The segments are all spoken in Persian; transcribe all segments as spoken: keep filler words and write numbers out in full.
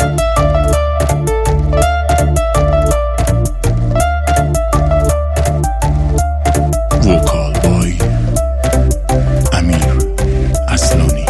وکال بای امیر اصلانی.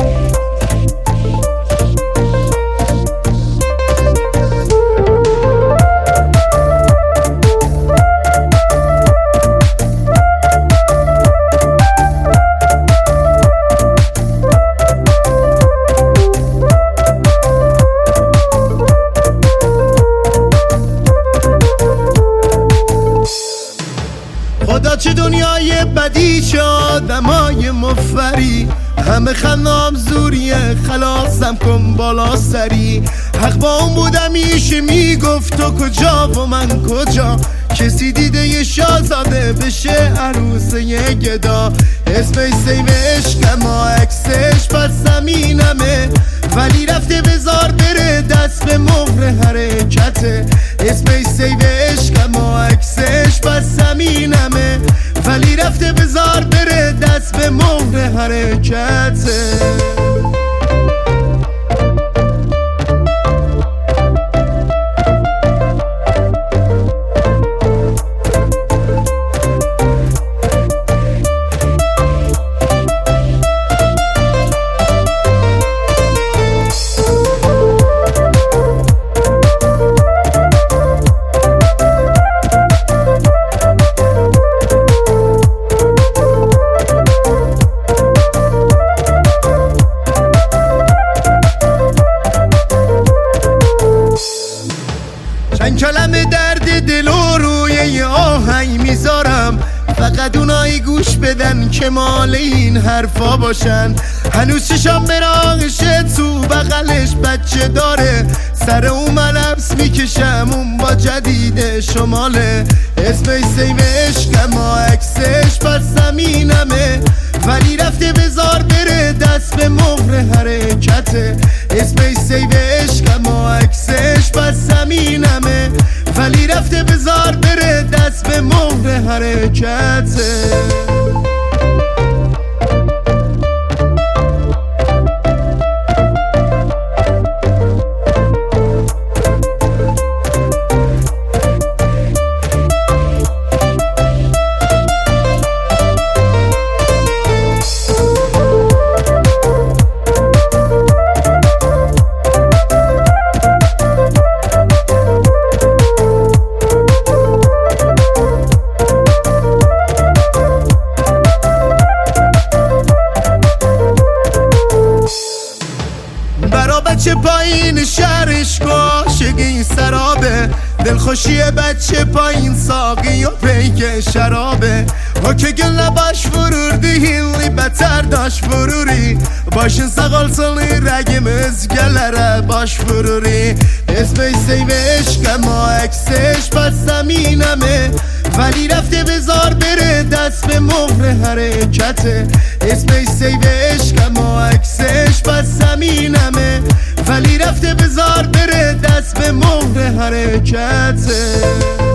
خدا چه دنیای بدی چه آدمای مفری، همه خندام زوریه خلاصم کن بالا سری. حق با اون بودم میشه میگفت تو کجا و من کجا، کسی دیده یه شاهزاده بشه عروس یه گدا. اسمش سیو عشق ما عکسش بر زمینمه، ولی رفته بزار بره دست به مهر حرکته. اسمش سیو عشق ما عکسش بر زمینمه، ولی رفته بزار بره دست به مهر حرکته. چند کلمه درد دل و روی یه آهنگ میذارم، فقط اونایی گوش بدن که مال این حرفا باشن. هنوز چشام براغشه تو بغلش بچه داره، سر اون من حبس میکشم اون با جدید شماله. اسمش سیو عشق ما عکسش بر زمینمه، ولی رفته بزار بره دست به مهر حرکته. اسمش سیو عشق ما عکسش بر زمینمه، ولی رفته بزار بره دست به مهر حرکته. برا بچه پایین شهرش عاشق این سرابه، دلخوشی بچه پایین ساقی و پیک شرابه. و که گل نباش vurur değilli beter daş vururi، başın sağ olsun rəgimiz gələrə baş vururi. اسمش سیو عشق ما عکسش بر زمینمه، ولی رفته بزار بره دست به مهر حرکته. اسمش سیو عشق ما عکسش بر زمینمه، ولی رفته بزار بره دست به مهر حرکته.